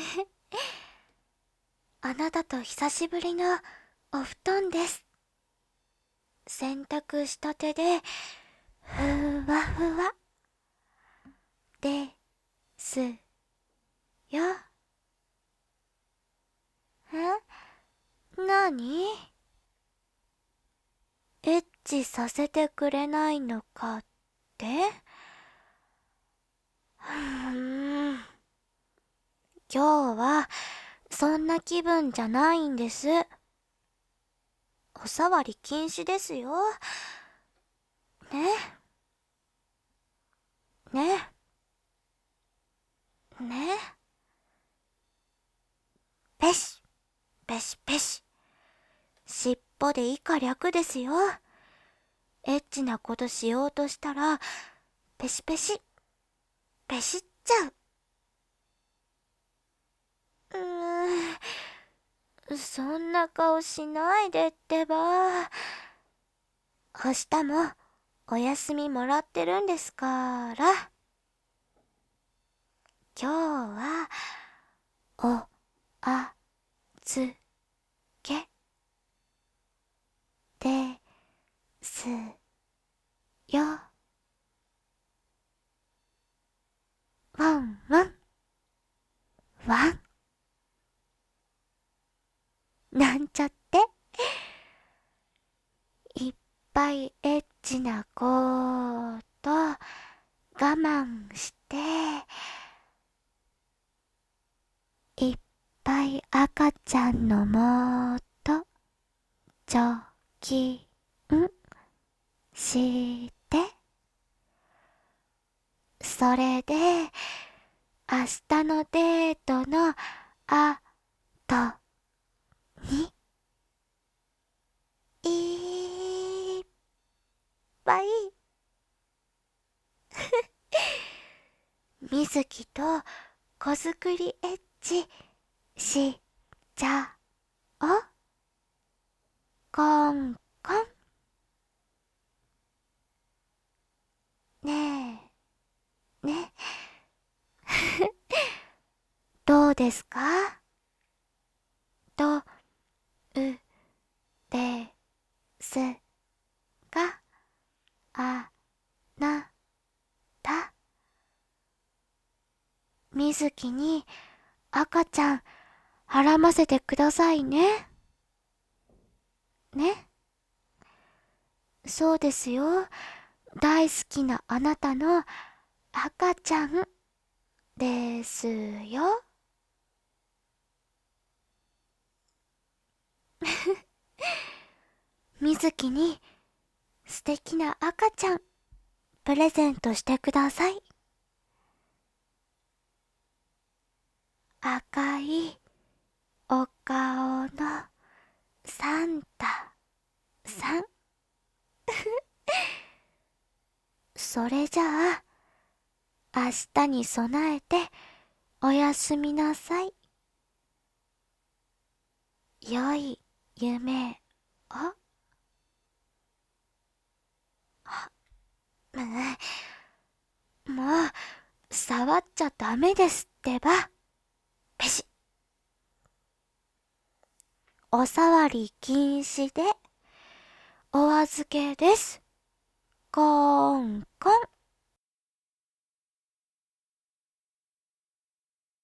あなたと久しぶりのお布団です。洗濯したてで、ふわふわ。ですよ。なに？エッチさせてくれないのかって？今日はそんな気分じゃないんです。お触り禁止ですよ。ね。ね。ね。ペシ、ペシペシ。尻尾で以下略ですよ。エッチなことしようとしたら、ペシペシ、ペシっちゃう。そんな顔しないでってば。明日もお休みもらってるんですから。今日は、お、あ、つ、け、です、よ。ワンワン、ワン。なんちゃって。いっぱいエッチなこと我慢して、いっぱい赤ちゃんのもと貯金して、それで明日のデートの後にいっぱい水木と子作りエッチしちゃお。コンコン。ねえ、ね。どうですか？どうですか？あなた。水木に赤ちゃんはらませてくださいね。ね。そうですよ。大好きなあなたの赤ちゃんですよ。水木に素敵な赤ちゃんプレゼントしてください。赤いお顔のサンタさん。それじゃあ、明日に備えておやすみなさい。良い夢を。もう、触っちゃダメですってば。ペシッ。お触り禁止でお預けです。コーンコン。